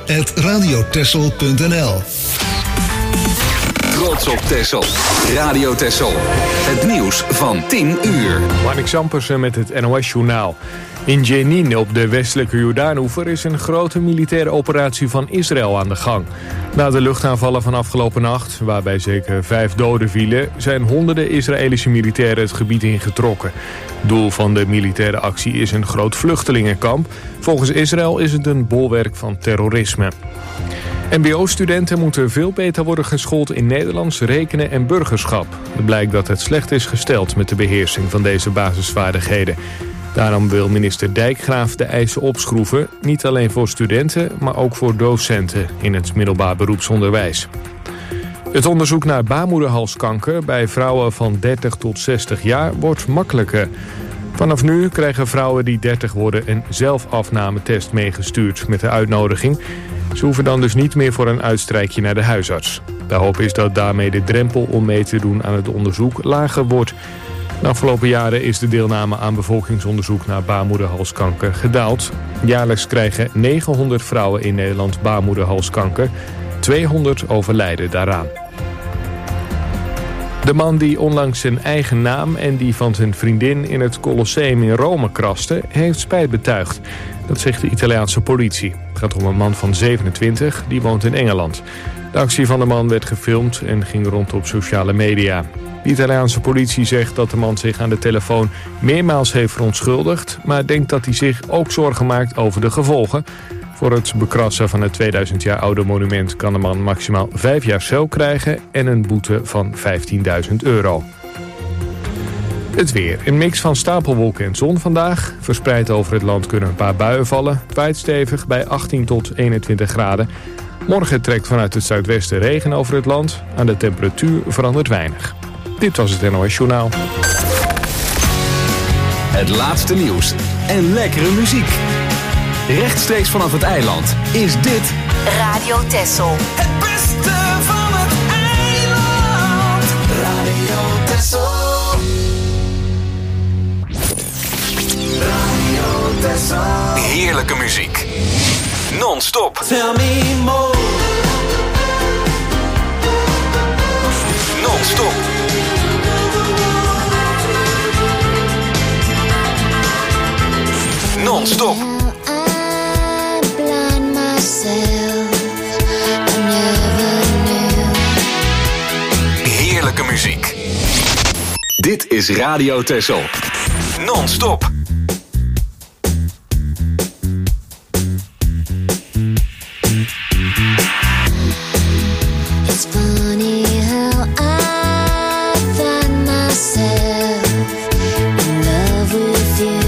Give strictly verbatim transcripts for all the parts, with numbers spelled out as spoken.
at radio texel punt n l. Trots op Texel. Radio Texel. Het nieuws van tien uur. Marnik Zampersen met het N O S-journaal. In Jenin op de westelijke Jordaanoever is een grote militaire operatie van Israël aan de gang. Na de luchtaanvallen van afgelopen nacht, waarbij zeker vijf doden vielen, zijn honderden Israëlische militairen het gebied ingetrokken. Doel van de militaire actie is een groot vluchtelingenkamp. Volgens Israël is het een bolwerk van terrorisme. M B O-studenten moeten veel beter worden geschoold in Nederlands, rekenen en burgerschap. Het blijkt dat het slecht is gesteld met de beheersing van deze basisvaardigheden. Daarom wil minister Dijkgraaf de eisen opschroeven, niet alleen voor studenten, maar ook voor docenten in het middelbaar beroepsonderwijs. Het onderzoek naar baarmoederhalskanker bij vrouwen van dertig tot zestig jaar wordt makkelijker. Vanaf nu krijgen vrouwen die dertig worden een zelfafnametest meegestuurd met de uitnodiging. Ze hoeven dan dus niet meer voor een uitstrijkje naar de huisarts. De hoop is dat daarmee de drempel om mee te doen aan het onderzoek lager wordt. De afgelopen jaren is de deelname aan bevolkingsonderzoek naar baarmoederhalskanker gedaald. Jaarlijks krijgen negenhonderd vrouwen in Nederland baarmoederhalskanker. tweehonderd overlijden daaraan. De man die onlangs zijn eigen naam en die van zijn vriendin in het Colosseum in Rome kraste, heeft spijt betuigd. Dat zegt de Italiaanse politie. Het gaat om een man van zevenentwintig, die woont in Engeland. De actie van de man werd gefilmd en ging rond op sociale media. De Italiaanse politie zegt dat de man zich aan de telefoon meermaals heeft verontschuldigd, maar denkt dat hij zich ook zorgen maakt over de gevolgen. Voor het bekrassen van het tweeduizend jaar oude monument kan de man maximaal vijf jaar cel krijgen en een boete van vijftienduizend euro. Het weer. Een mix van stapelwolken en zon vandaag. Verspreid over het land kunnen een paar buien vallen. Het waait stevig bij achttien tot eenentwintig graden. Morgen trekt vanuit het zuidwesten regen over het land. Aan de temperatuur verandert weinig. Dit was het N O S-journaal. Het laatste nieuws en lekkere muziek. Rechtstreeks vanaf het eiland is dit Radio Texel. Het beste van het eiland. Radio Texel. Radio Texel. heerlijke muziek. Non-stop. Tell me more. Non-stop. Non-stop. Heerlijke muziek. Dit is Radio Texel. Non-stop. It's funny how I find myself in love with you.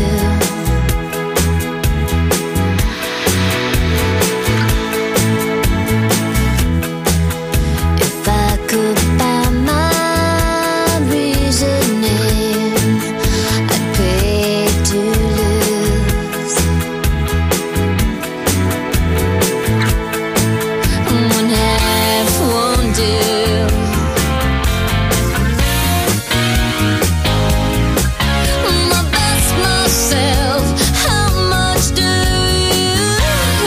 If I could buy my reasoning, I'd pay to lose. One half won't do. My best myself, how much do you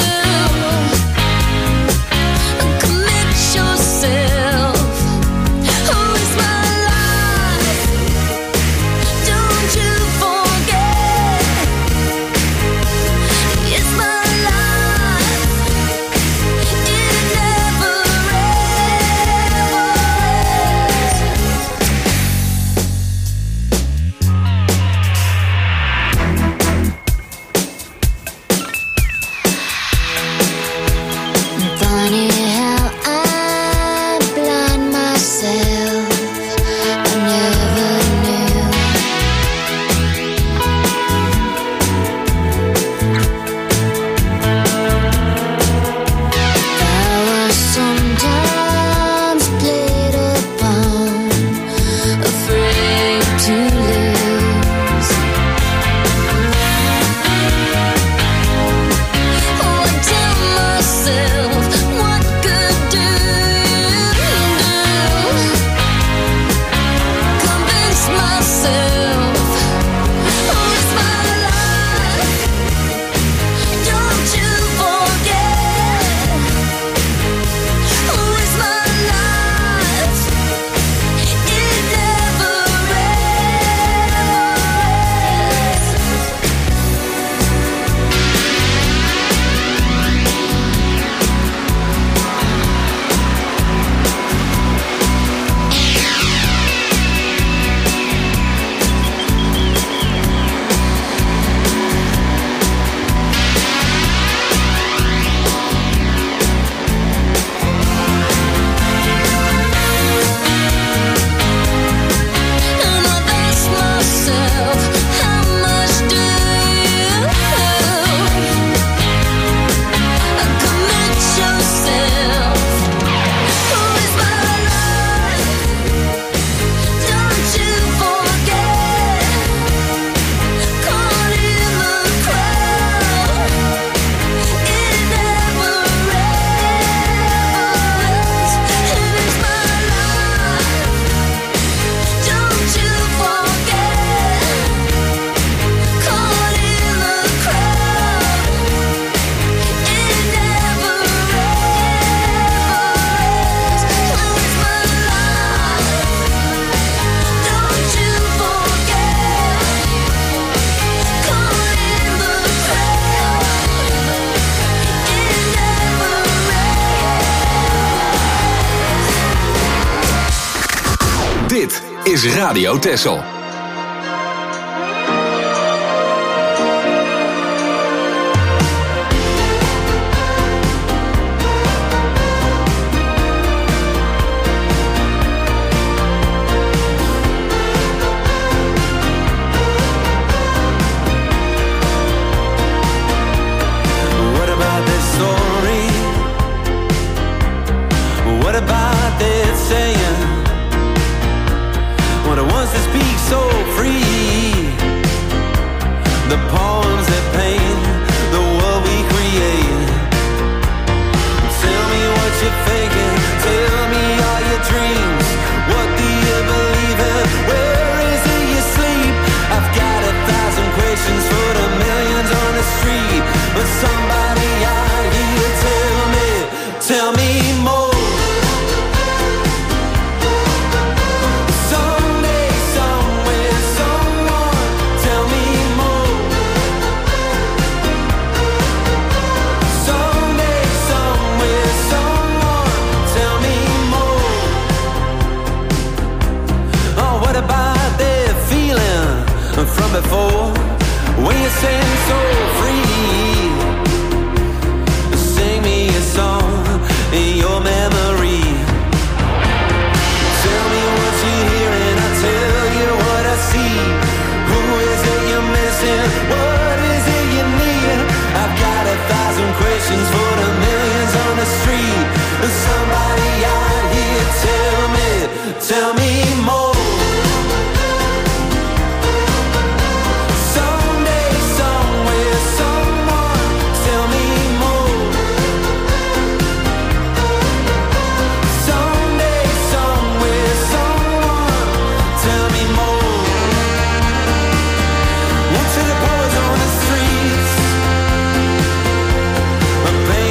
commit yourself? Oh, it's my life. Don't you forget. It's my life. It never ends. Funny how I blind myself. I never knew. I was sometimes played upon, afraid to lose. Oh, I tell myself, what good do you do? Convince myself, oh, it's my life. Don't you forget. Dit is Radio Texel.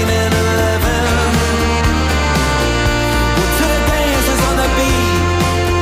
To the dancers on the beat.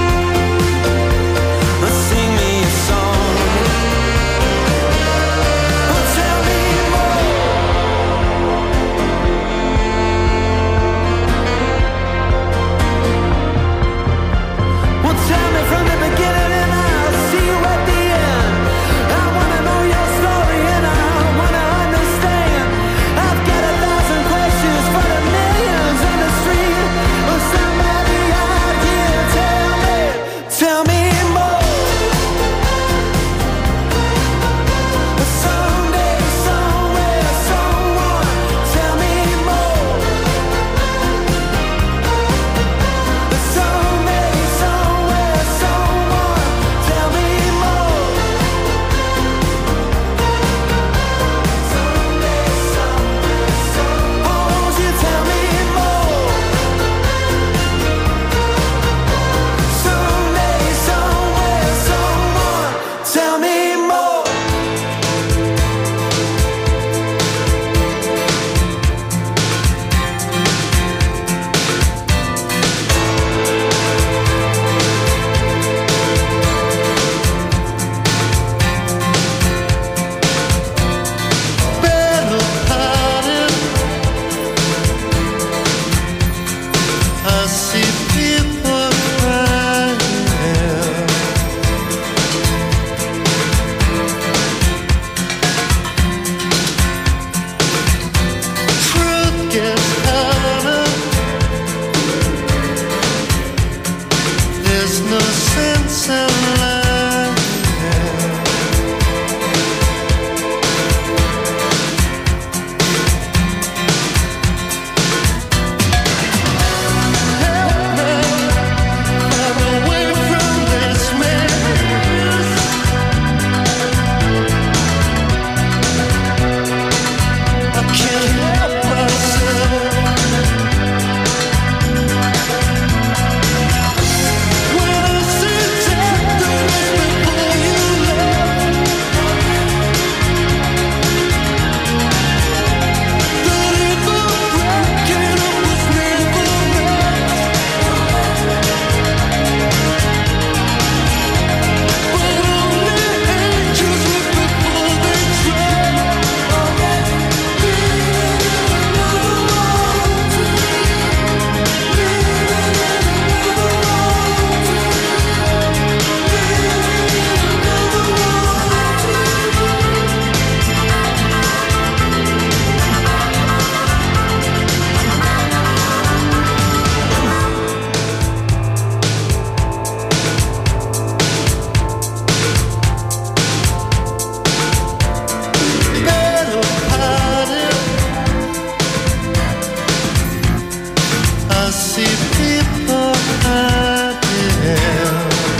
see people hiding.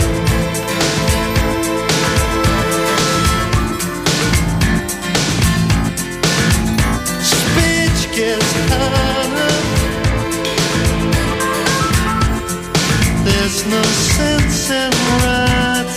Speech gets harder. There's no sense in writing.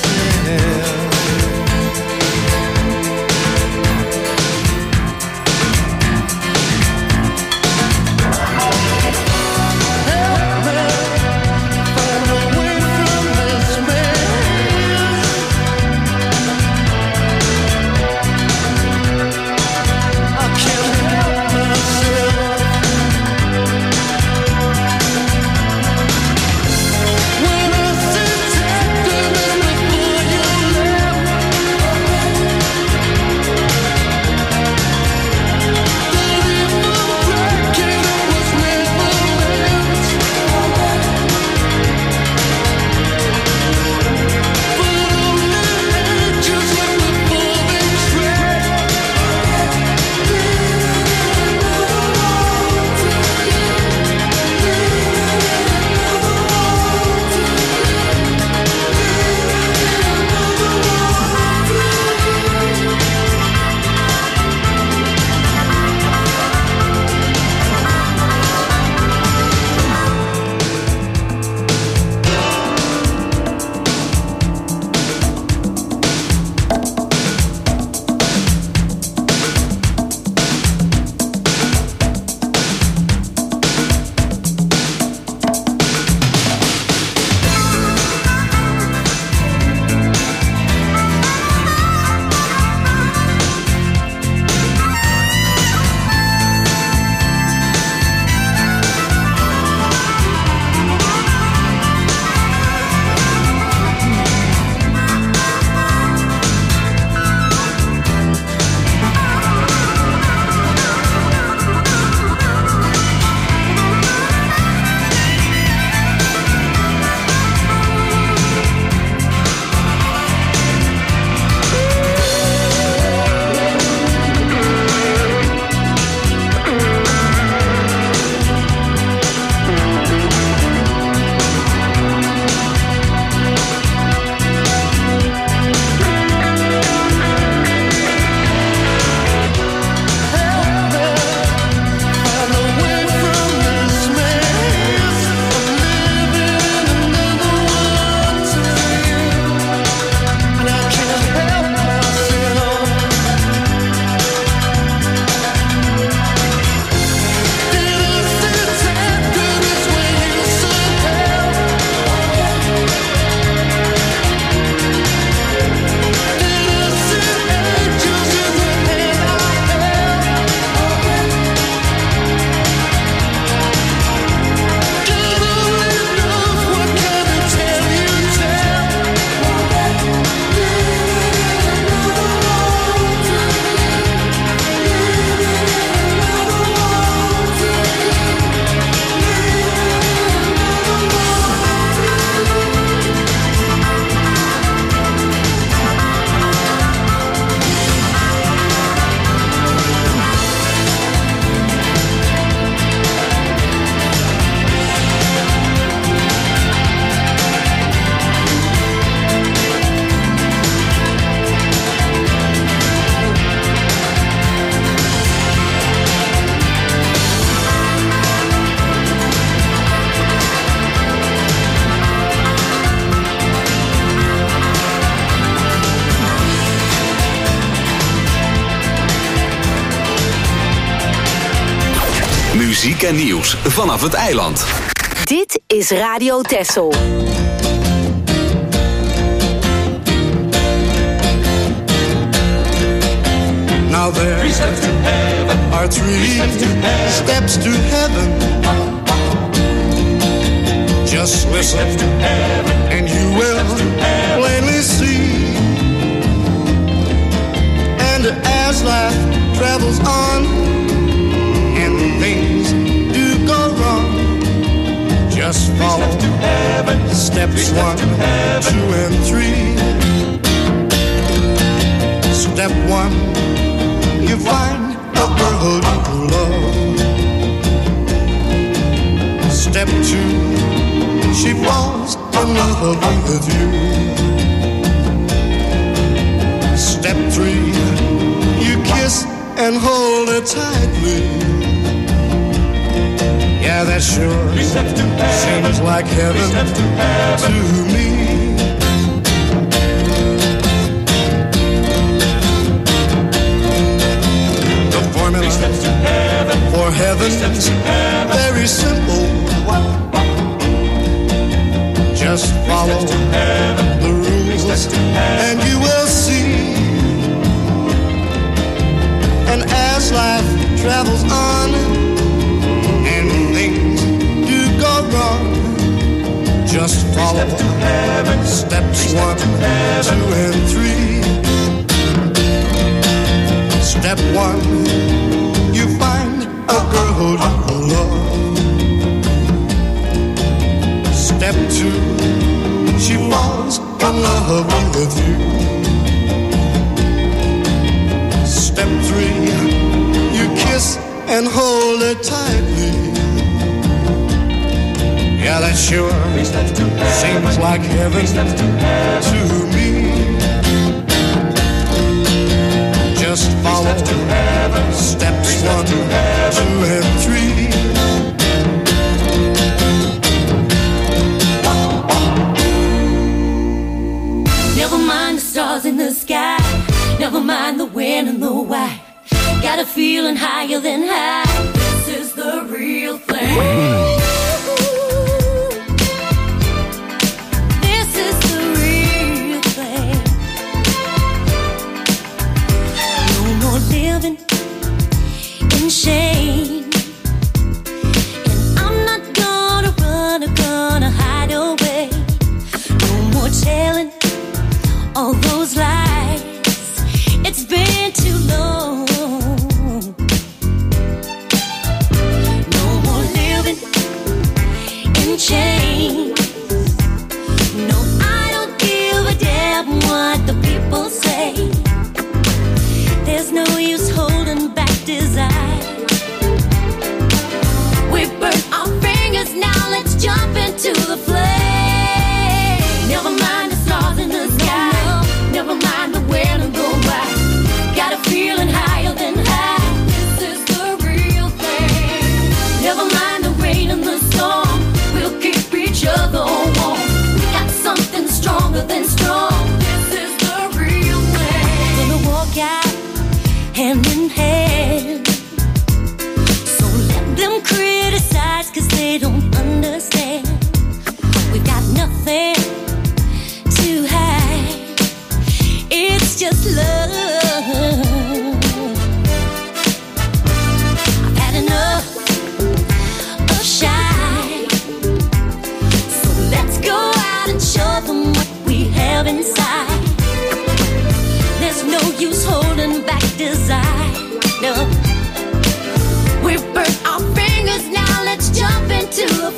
Muziek en nieuws vanaf het eiland. Dit is Radio Texel. Now there three steps to heaven. Are three, three steps, to steps to heaven. Just listen to heaven, and you will plainly see. And as life travels on and things do go wrong, just follow steps one, two, and three. Step one, you find a girl who you love. Step two, she falls in love with you. Step three, you kiss and hold her tightly. Yeah, that sure seems like heaven to me. The formula for heaven's very simple. Just follow the rules and you will see. And as life travels on and things do go wrong, just follow steps one, two, and three. Step one, you find a girl you love. Step two, she falls in love with you. Step three, you kiss and hold her tightly. Yeah, that sure seems like heaven to me. Just follow steps one, two, and three. Never mind the stars in the sky. Never mind the when and the why. Got a feeling higher than high. This is the real thing. This is the real thing. No more living in shame. And I'm not gonna run or gonna hide away. No more telling all those lies. It's been too long. No more living in chains. No, I don't give a damn what the people say. There's no use holding back desire. We burnt our fingers, now let's jump into the flame. Never mind the stars in the sky. Never mind the when and the why. Got a feeling higher than high. This is the real thing. Never mind the rain and the storm. We'll keep each other warm. We got something stronger than strong. This is the real thing. Gonna walk out hand in hand. So let them criticize, cause they don't understand. We've got nothing to hide. It's just love. I've had enough of shy. So let's go out and show them what we have inside. There's no use holding back desire. No. We've burnt our fingers, now let's jump into a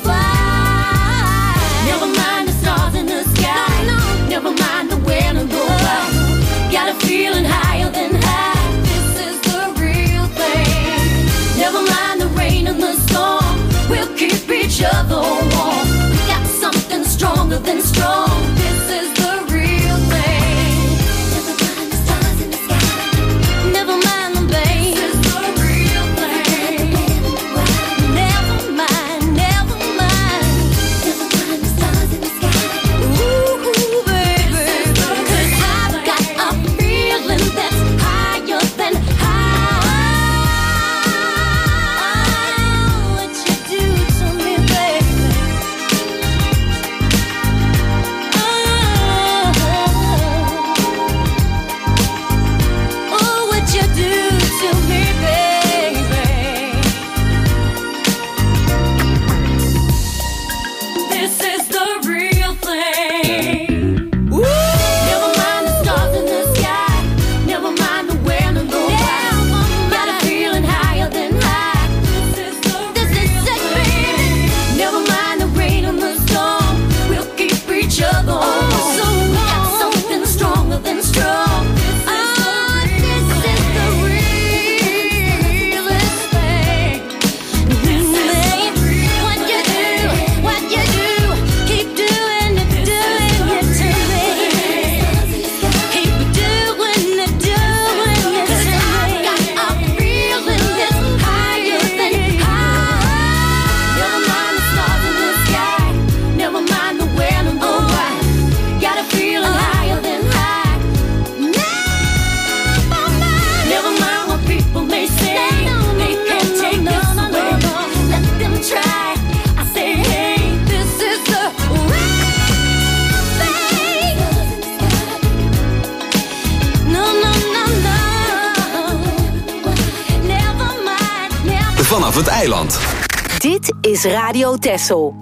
vanaf het eiland. Dit is Radio Texel.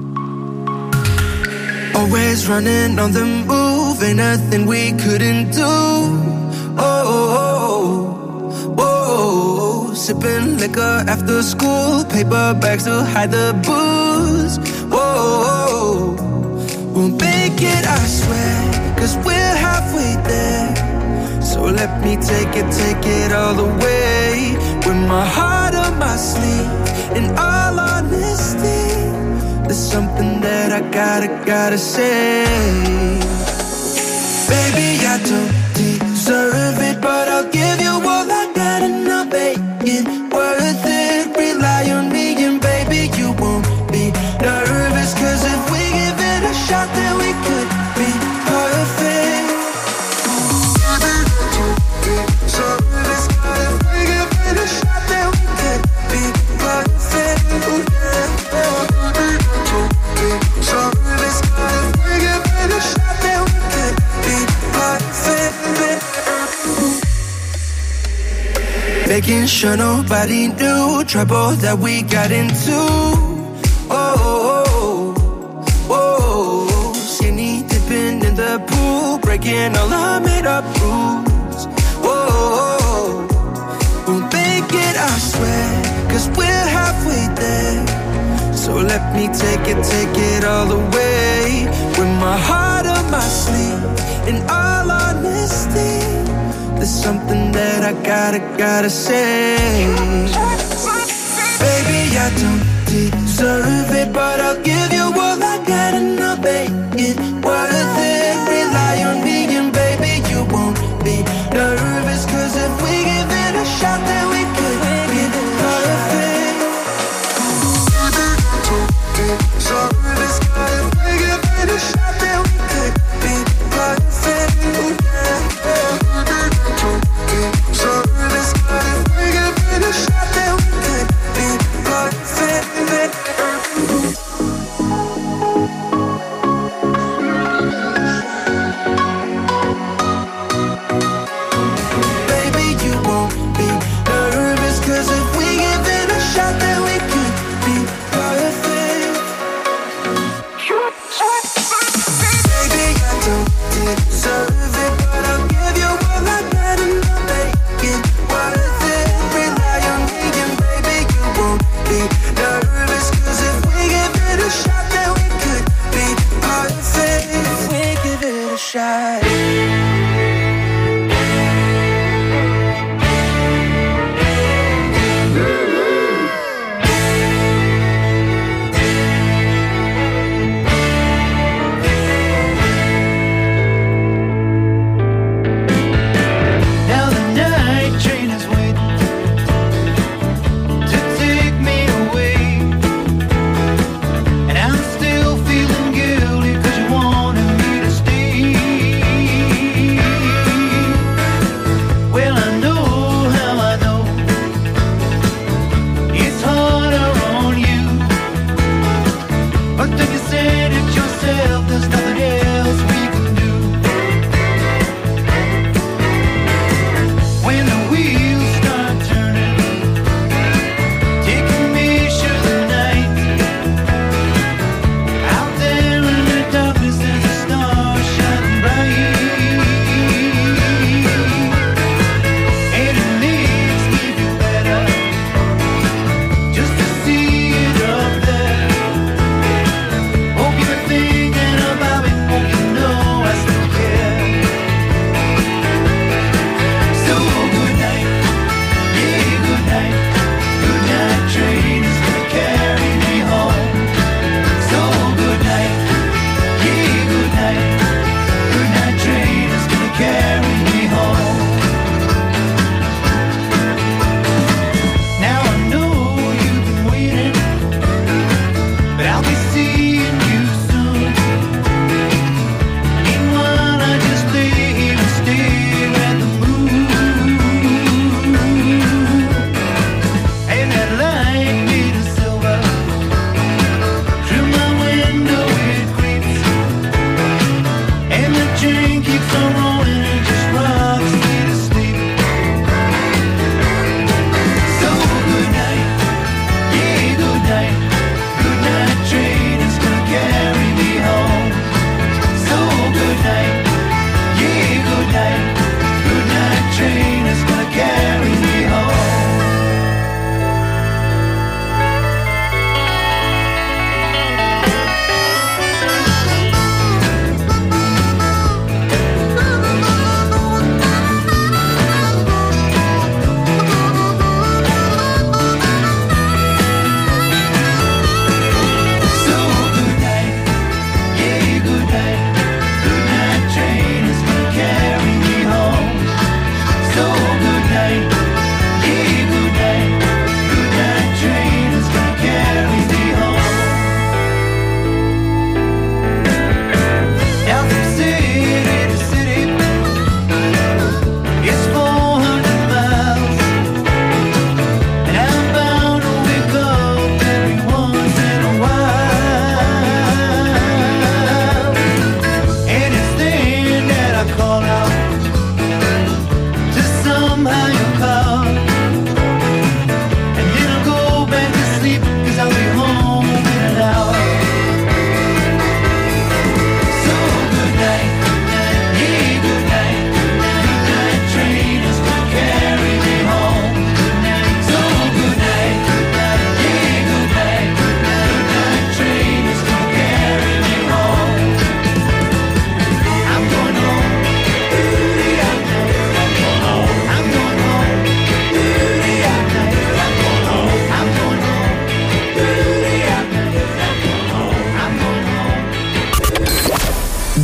Always running on the move, ain't nothing we couldn't do. Oh, oh, oh, oh. Sipping liquor after school, paper bags to hide the booze. Whoa, we'll make it, I swear, cause we're halfway there. So let me take it, take it all the way. With my heart on my sleeve, in all honesty, there's something that I gotta, gotta say. Baby, I don't deserve it, but I'll give you all I got and I'll make it worth it. Rely on me and baby, you won't be nervous, cause if we give it a shot, then we could be perfect. So if we give it a shot, then we could be perfect. So if we give it a shot, then we could be perfect. Making sure nobody knew trouble that we got into. Oh, oh, oh, oh. Skinny dipping in the pool, breaking all our made up rules. Oh, we'll make it, I swear, cause we're halfway there. So let me take it, take it all the way. With my heart on my sleeve, in all honesty, there's something that I gotta, gotta say. Baby, I don't deserve it, but I'll give you all I got and I'll make it worth it. Rely on me and baby, you won't be nervous, cause if we give it a shot, then we could be perfect. So if we give it a shot, then we could be perfect. So if we give it a shot, then we could be perfect.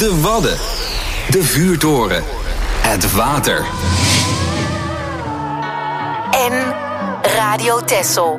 De Wadden. De vuurtoren. Het water. En Radio Texel.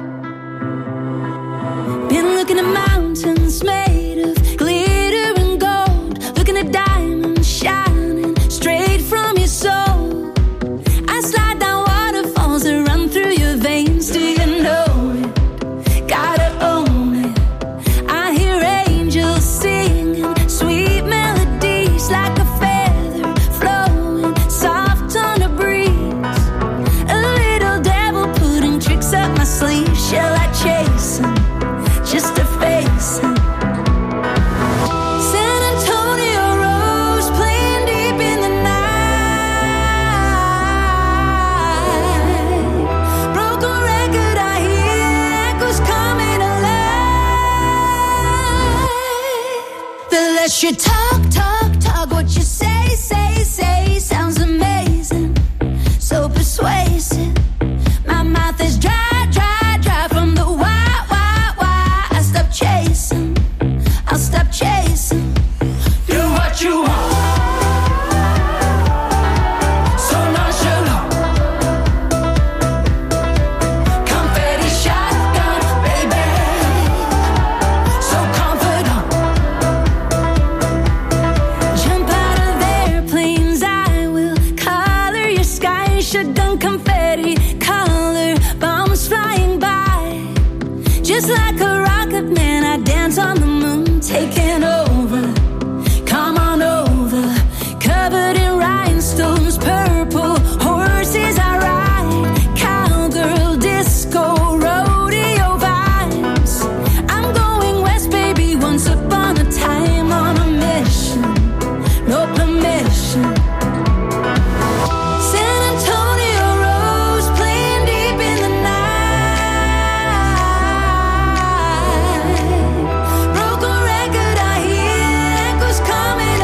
Been looking at mountains made of glitter and gold. Looking at diamonds shining straight from your soul. I slide down waterfalls that run through your veins. Do you know it? Gotta own it. I hear angels singing sweet melodies like a feather flowing soft on a breeze. A little devil putting tricks up my sleeve. Shall I chase him just to face him? San Antonio Rose playing deep in the night. Broken record, I hear echoes coming alive. The less you talk, talk, talk, what you say, say, say sounds amazing, so persuasive. My mouth is dry, dry, dry from the why, why, why. I stop chasing, I'll stop chasing. Do what you want, so nonchalant. Confetti shotgun, baby, so confident. Jump out of airplanes, I will color your sky. Shotgun confetti, color bombs flying by. Just like a rocket man, I dance on the moon, taking over. Come on over, covered in rhinestones, purple horses I ride. Cowgirl, disco, rodeo vibes. I'm going west, baby, once upon a time on a mission, no permission. San Antonio Rose playing deep in the night. Broken record, I hear echoes coming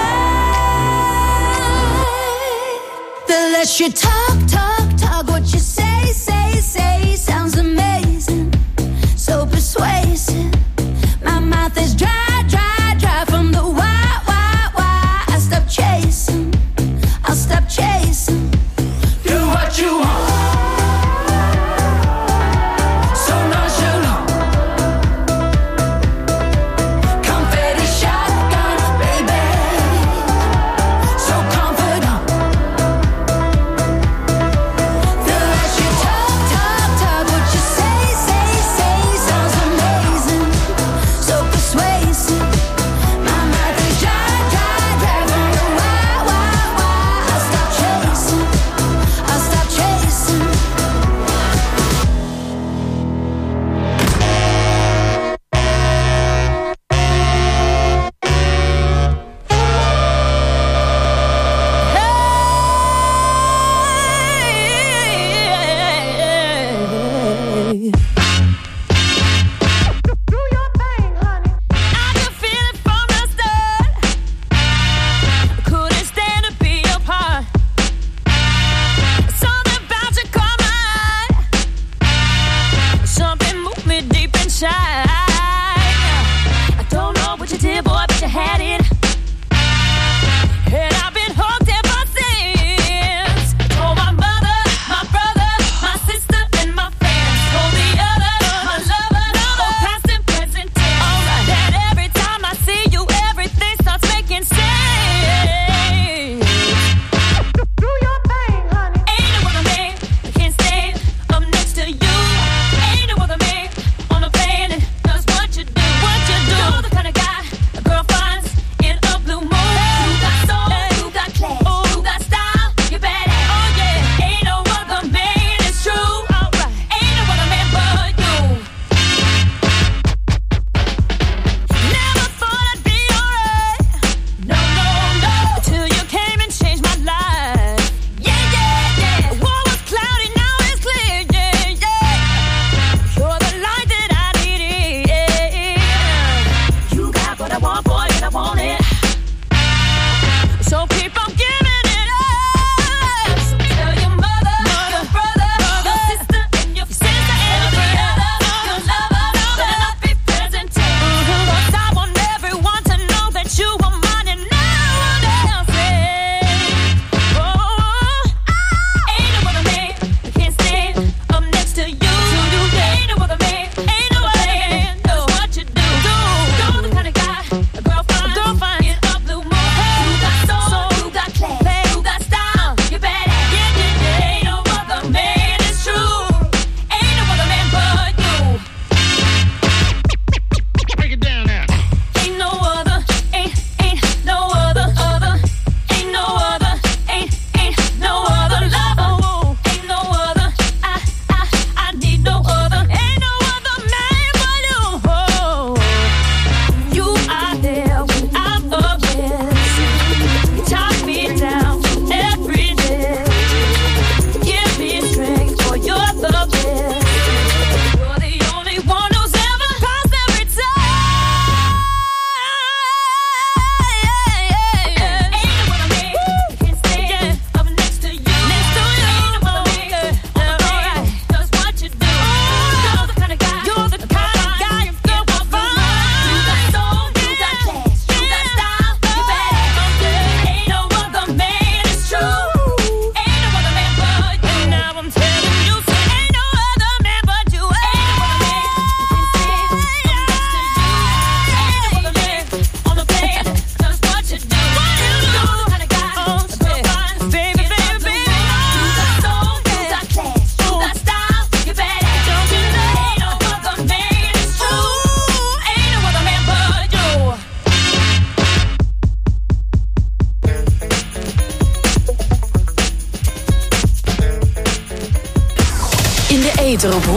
alive. The less you talk, talk, talk, what you say, say, say sounds amazing, so persuasive. My mouth is dry, dry, dry from the why, why, why. I stop chasing, I'll stop chasing. Do what you want, so nonchalant. Confetti shotgun, baby, so confident.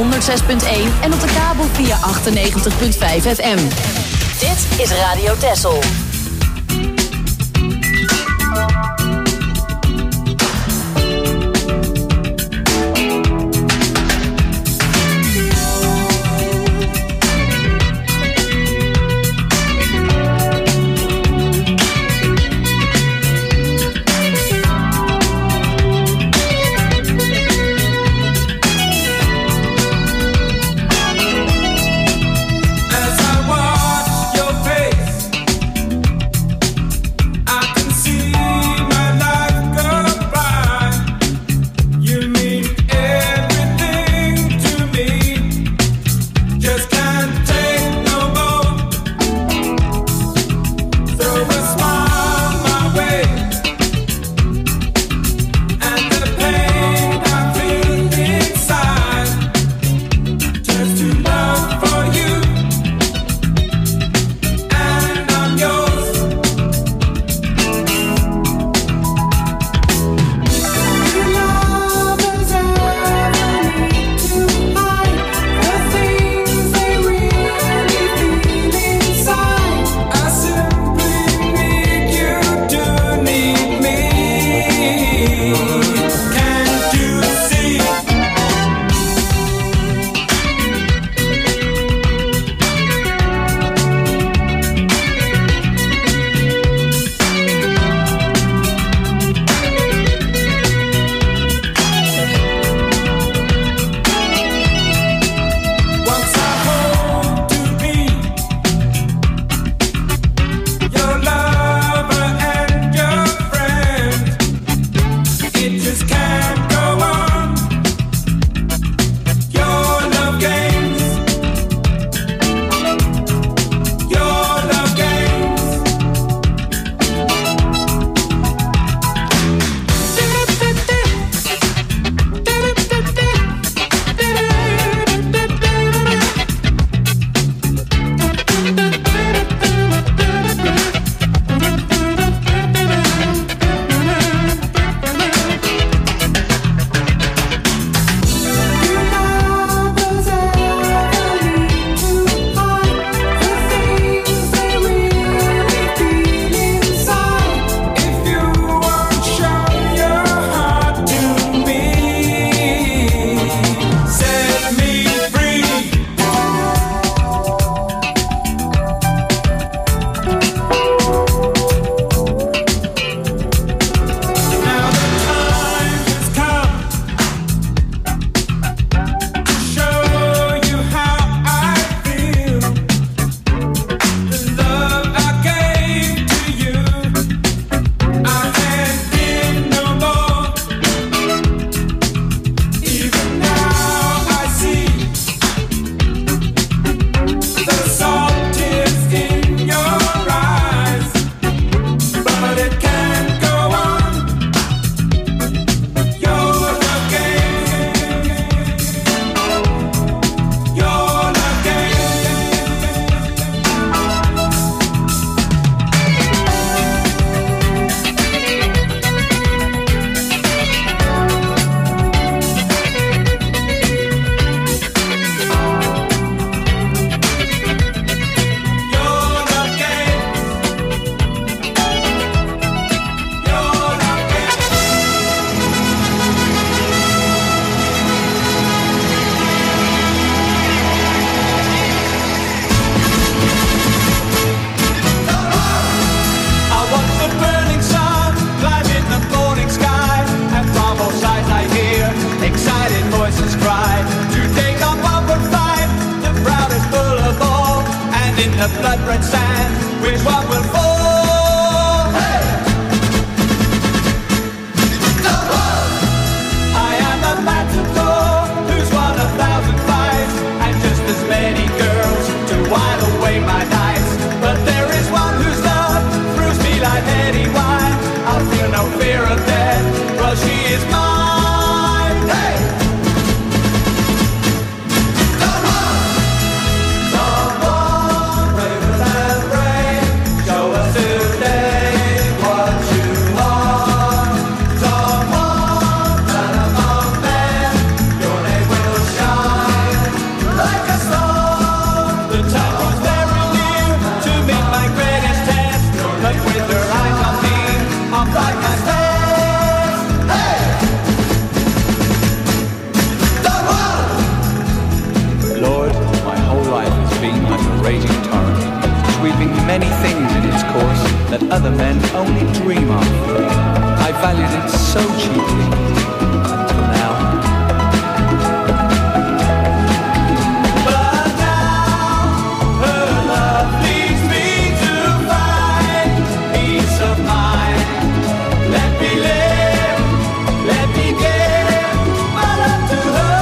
honderd zes punt één en op de kabel via achtennegentig punt vijf F M. Dit is Radio Texel. the blood red sand, which one will fall? Hey! The world! I am the matador, who's won a thousand fights, and just as many girls to while away my nights. But there is one whose love throws me like heady wine. I'll feel no fear of death, well she is mine. Hey! Show us that other men only dream of. I valued it so cheaply until now. But now her love leads me to find peace of mind. Let me live, let me give my love to her.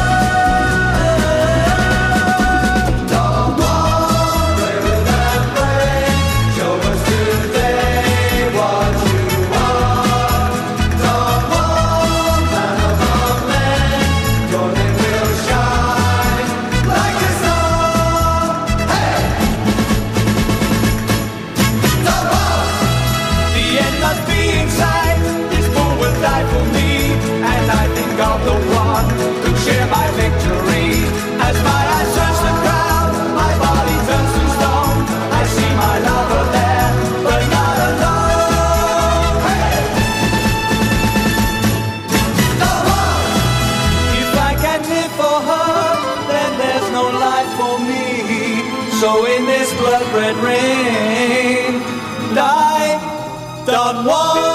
Don't worry and pray, show us today what you want. Don't want man among men, your name will shine like a star. Hey! Don't want. The end must be inside. This bull will die for me, and I think of the one who share my victory. As my eyes search the crowd, my body turns to stone. I see my lover there, but not alone. Hey! The one. If I can't live for her, then there's no life for me. So in this blood red rain, die, don't want.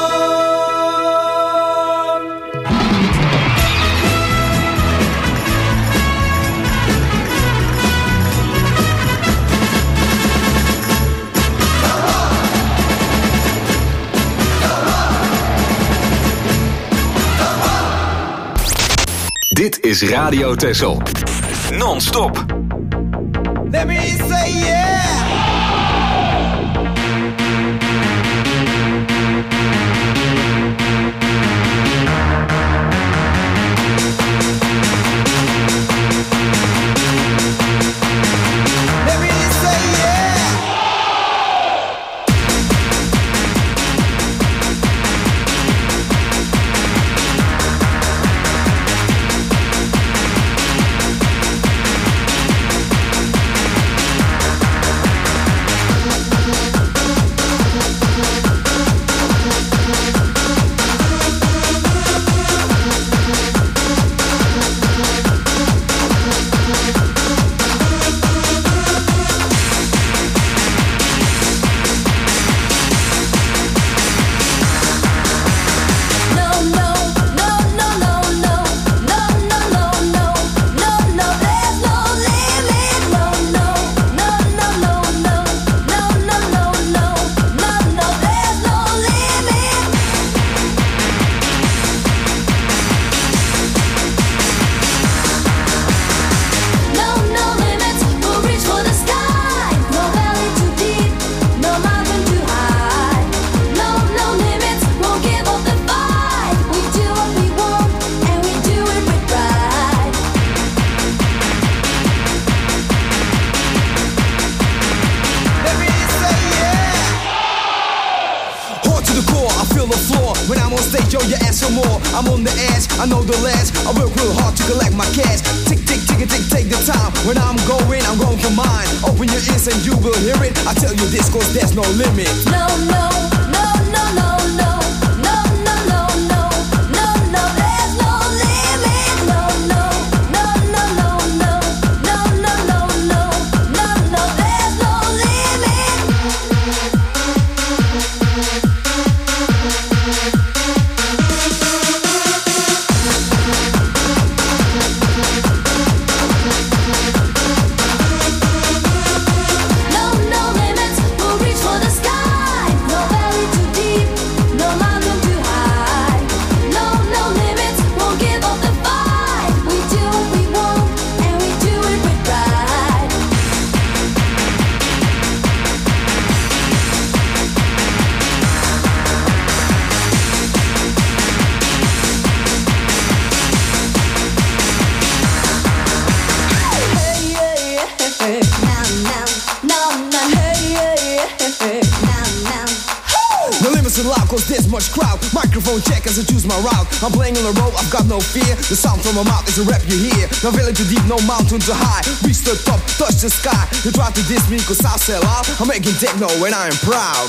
Dit is Radio Texel. Non-stop. Let me say yeah. Let me say yeah. No, no, no, no, no, no, no, no, no, no, no, no, there's no limit. No, no, no, no, no, no, no, no, no, no, no, no, there's no limit. No, no limits, we'll reach for the sky. No valley too deep, no mountain too high. No, no limits, won't give up the fight. We do what we want, and we do it with pride. Let me say yeah. Hard to the core, I feel the floor. When I'm on stage, yo, you ask for more. I'm on the edge, I know the last. I work real hard to collect my cash. Tick, tick, tick, tick, take the time. When I'm going, I'm going for mine. Open your ears and you will hear it. I tell you this, cause there's no limit. No, no, no, no, no, no, no, no, no, no, no, no, there's no limit. No, no, no, no, no, no, no, no, no, no, no, no, there's no limit. No, no limits, we'll reach for the sky. No valley too deep, no mountain too high. No, no limits, won't give up the fight. We do what we want, and we do it with pride. Hey, yeah, yeah, now, now, now, now, hey, yeah, yeah, now, now. No limits allowed, cause there's much crowd. Microphone check as I choose my route. I'm playing on the road, I've got no fear. The sound from my mouth is a rap you hear. No valley too deep, no mountain too high. Reach the top, touch the sky. You try to diss me cause I sell out. I'm making techno and I am proud.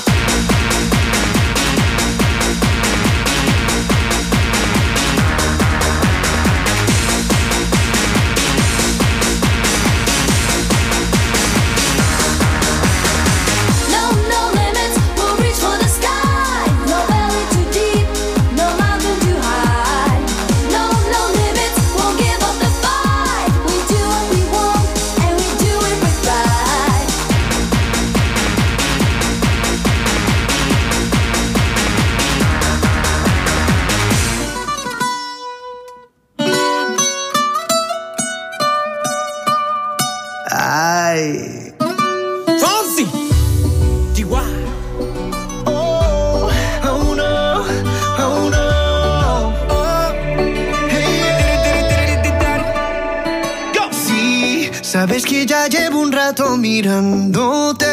No, no limits, we'll reach for the sky. mirándote.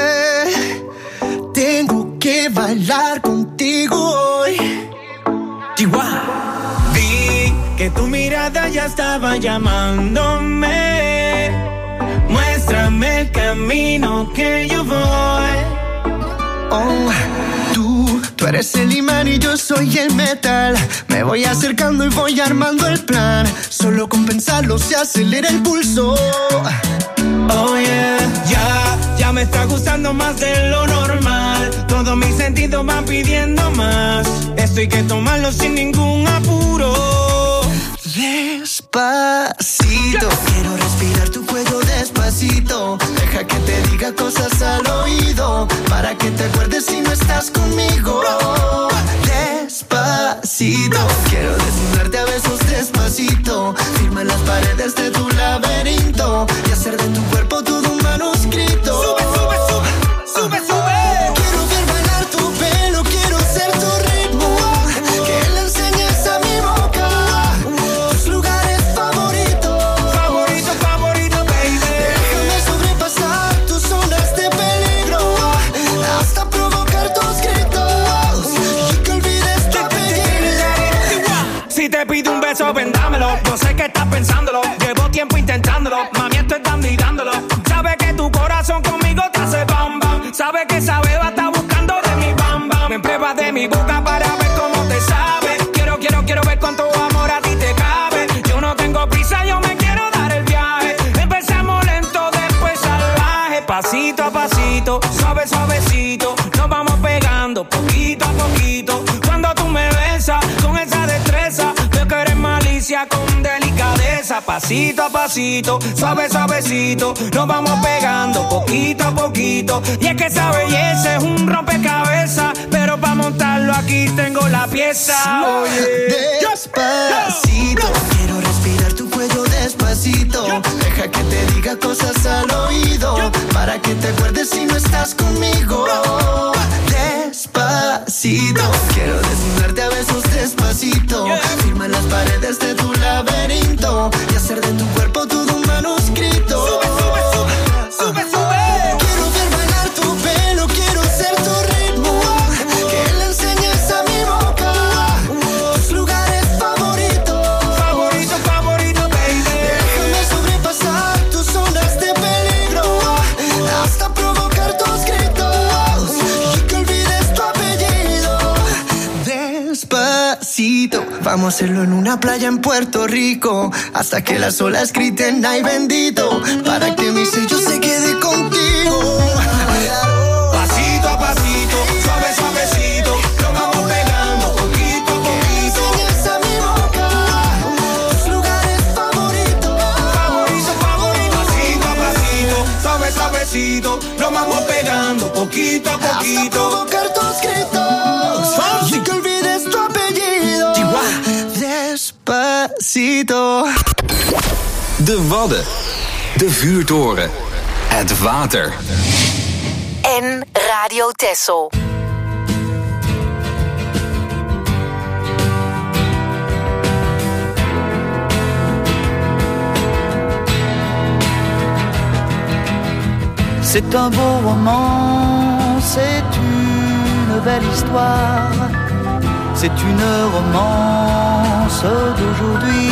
Tengo que bailar contigo hoy. Chihuahua. Vi que tu mirada ya estaba llamándome. Muéstrame el camino que yo voy. Oh, tú, tú eres el imán y yo soy el metal. Me voy acercando y voy armando el plan. Solo con pensarlo se acelera el pulso. Oh yeah, ya, ya me está gustando más de lo normal. Todos mis sentidos van pidiendo más. Esto hay que tomarlo sin ningún apuro. Despacito, quiero respirar tu cuello despacito. Deja que te diga cosas al oído, para que te acuerdes si no estás conmigo. Despacito, quiero desnudarte a besos despacito. Firma en las paredes de tu laberinto y hacer de tu cuerpo todo un manuscrito. Sube, sube, sube, sube, sube. Quiero ver bailar tu pelo, quiero ser tu ritmo. Que le enseñes a mi boca tus lugares favoritos. Favorito, favorito, baby. Déjame sobrepasar tus zonas de peligro hasta provocar tus gritos y que olvides tu apellido. Si te pido un beso, vendámelo. Yo sé que estás pensándolo. Llevo tiempo intentándolo. Mami, estoy dando y dándolo. Sabe que tu corazón conmigo te hace bam bam. Sabe que esa beba está buscando de mi bam bam. Me pruebas de mi boca para ver cómo te sabe. Quiero, quiero, quiero ver cuánto amor a ti te cabe. Yo no tengo prisa, yo me quiero dar el viaje. Empezamos lento, después salvaje. Pasito a pasito, suave, suavecito. Nos vamos pegando poquito a poquito. Cuando tú me besas con esa destreza, veo que eres malicia con delicadeza. Pasito a pasito, suave, suavecito. Nos vamos pegando poquito a poquito. Y es que esa belleza es un rompecabezas, pero para montarlo aquí tengo la pieza. Oye, despacito, quiero respirar tu cuello despacito. Deja que te diga cosas al oído, para que te acuerdes si no estás conmigo. Despacito, quiero desnudarte a besos despacito. Firma en las paredes de tu laberinto y hacer de tu cuerpo todo un manuscrito. Sube, sube, sube, sube, sube. Quiero ver bailar tu pelo, quiero ser tu ritmo. Que le enseñes a mi boca tus lugares favoritos. Favorito, favorito, baby. Déjame sobrepasar tus zonas de peligro hasta provocar tus gritos y que olvides tu apellido. Despacito, vamos a hacerlo en una playa en Puerto Rico, hasta que las olas griten ay bendito, para que mi sello se quede contigo. Pasito a pasito, suave, suavecito. Nos vamos pegando poquito a poquito. Enseñas a mi boca tus lugares favoritos. Favorito, favorito. Pasito a pasito, suave, suavecito. Nos vamos pegando poquito a Hasta poquito. provocar tus gritos y que olvides tu apellido. Despacito. De Wadden. De vuurtoren. Het water. En Radio Texel. C'est un beau roman, c'est une belle histoire, c'est une romance d'aujourd'hui.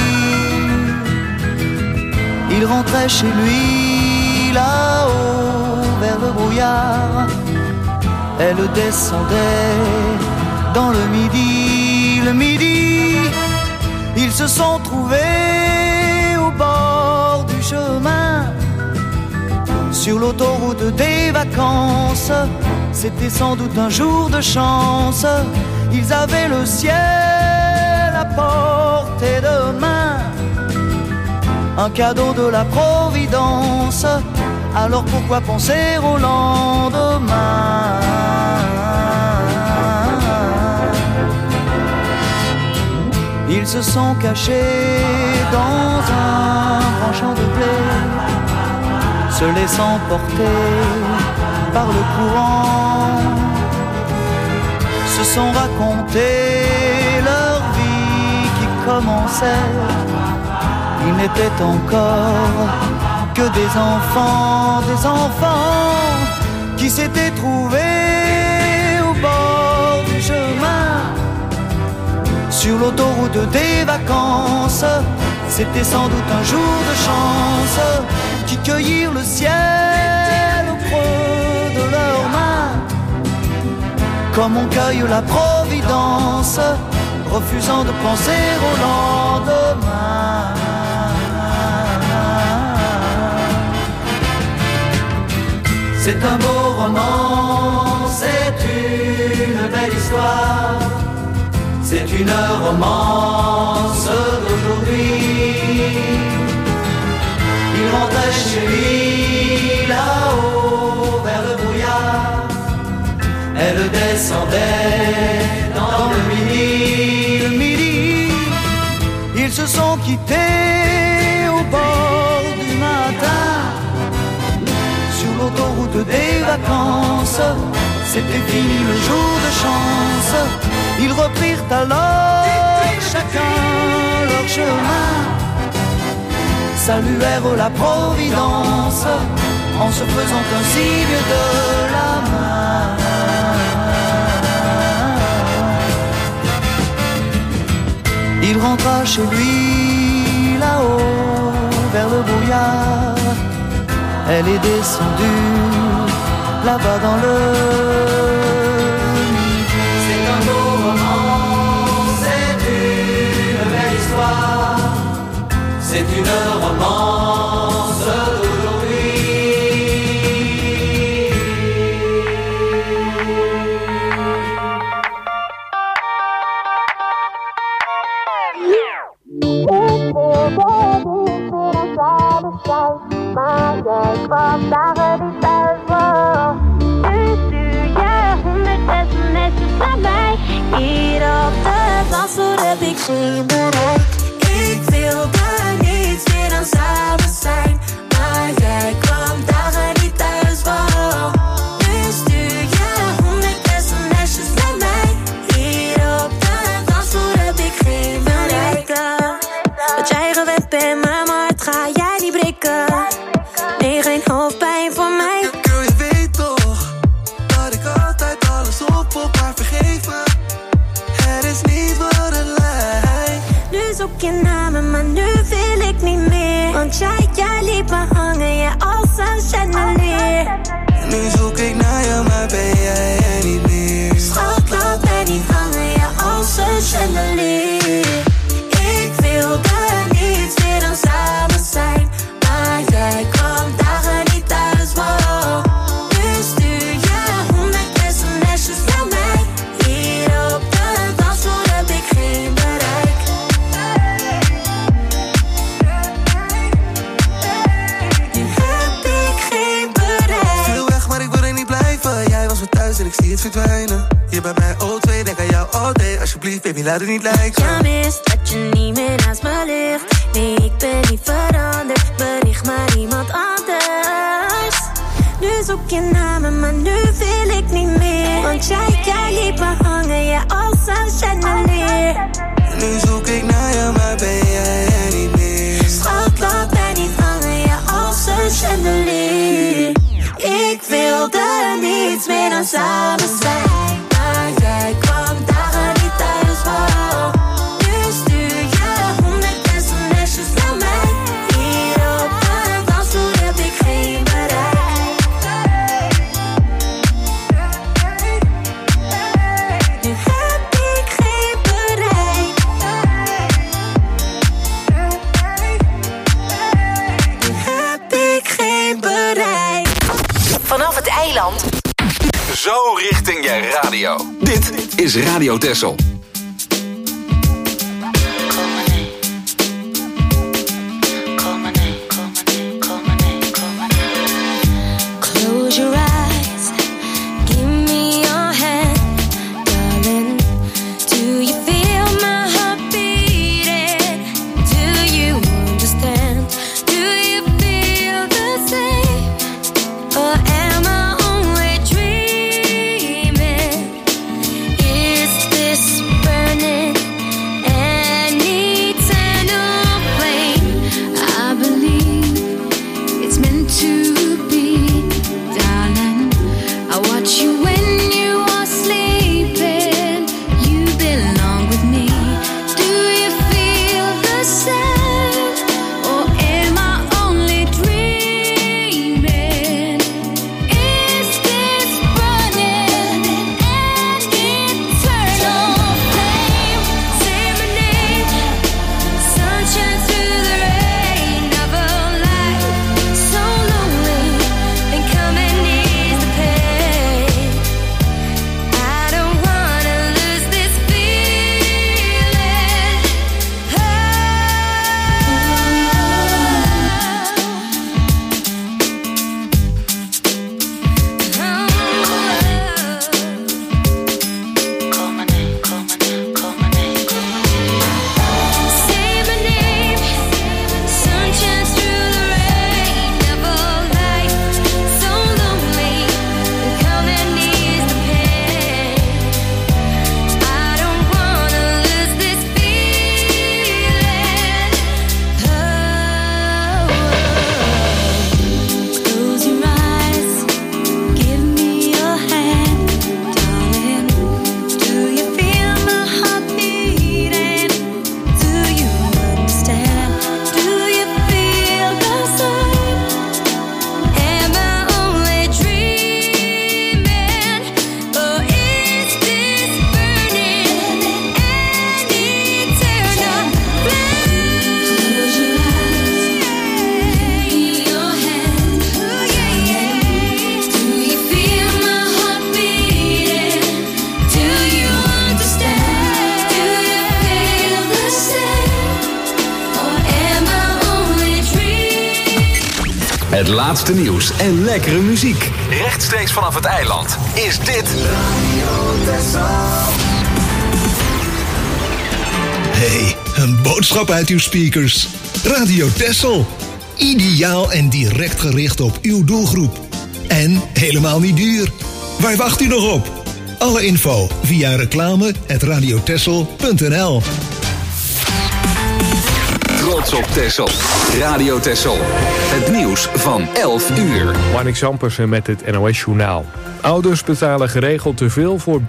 Il rentrait chez lui là-haut vers le brouillard, elle descendait dans le midi, le midi. Ils se sont trouvés au bord du chemin, sur l'autoroute des vacances. C'était sans doute un jour de chance. Ils avaient le ciel à portée de main, un cadeau de la Providence. Alors pourquoi penser au lendemain? Ils se sont cachés dans un grand champ de blé, se laissant porter par le courant, se sont racontés leur vie qui commençait. Il n'était encore que que des enfants, des enfants qui s'étaient trouvés au bord du chemin. Sur l'autoroute des vacances, c'était sans doute un jour de chance, qui cueillirent le ciel au creux de leurs mains, comme on cueille la providence, refusant de penser au lendemain. C'est un beau roman, c'est une belle histoire, c'est une romance d'aujourd'hui. Il rentrait chez lui là-haut vers le brouillard, elle descendait dans le midi. Le midi, ils se sont quittés au bord du matin. Sur l'autoroute des vacances, c'était fini le jour de chance. Ils reprirent alors chacun leur chemin, saluèrent la providence en se faisant un signe de la main. Il rentra chez lui là-haut vers le brouillard. Elle est descendue là-bas dans le midi. C'est un beau roman, c'est une belle histoire, c'est une romance d'aujourd'hui. Maar jij kwam dagen niet thuis voor. Nu stuur je honderd sms'jes naar mij. Hier op de dansvloer heb ik geen bereik. Ik wilde niets meer dan samen zijn, maar jij kwam dagen niet thuis voor. Nu stuur je honderd sms'jes naar mij. Hier op de dansvloer heb ik geen bereik. Wat jij gewend bent, maar mijn hart ga jij niet breken. Nee, geen hoofdpijn voor mij. Girl, je weet toch dat ik altijd alles op op haar vergeven. Het is niet wat het lijkt. Nu zoek je naar me, maar nu wil ik niet meer. Want jij, jij liet me hangen, ja, als een chandelier. Nu zoek ik naar je, maar ben jij er niet meer. Schat, laat mij niet hangen, ja, als een chandelier. Ik wilde niets meer dan samen zijn, maar jij kwam dagen niet thuis, wow. Nu stuur je honderd sms'jes naar mij. Hier op de dansvloer heb ik geen bereik. Nu heb ik geen bereik. Veel weg, maar ik wil er niet blijven. Jij was weer thuis en ik zie het verdwijnen. Hier bij mij O twee, denk aan jou all day. Alsjeblieft, baby, laat het niet lijken. Ja, mis dat je niet meer naast me ligt. Nee, ik ben niet veranderd. Bericht maar iemand anders. Nu zoek je naar me, maar nu wil ik niet meer. Want jij, jij liet me hangen, ja, als een chandelier. Nu zoek ik naar je, maar ben jij er niet meer. Schat, laat mij niet hangen, ja, als een chandelier. Ik wilde niets meer dan samen zijn, maar jij kwam dagen niet thuis, wow. Nu stuur je honderd sms'jes naar mij. Hier op de dansvloer heb ik geen bereik. Nu heb ik geen bereik. Nu heb ik geen bereik. Vanaf het eiland. Zo richting je radio. Dit is Radio Texel. Close your eyes, give me your hand, darling. Do you feel my heart beating? Do you understand? Do you feel the same? Or am I only dreaming? Is this laatste nieuws en lekkere muziek. Rechtstreeks vanaf het eiland is dit... Hey, een boodschap uit uw speakers. Radio Texel. Ideaal en direct gericht op uw doelgroep. En helemaal niet duur. Waar wacht u nog op? Alle info via reclame at radiotexel punt n l. Trots op Texel. Radio Texel. Het nieuws van elf uur. Marnix Ampersen met het N O S Journaal. Ouders betalen geregeld te veel voor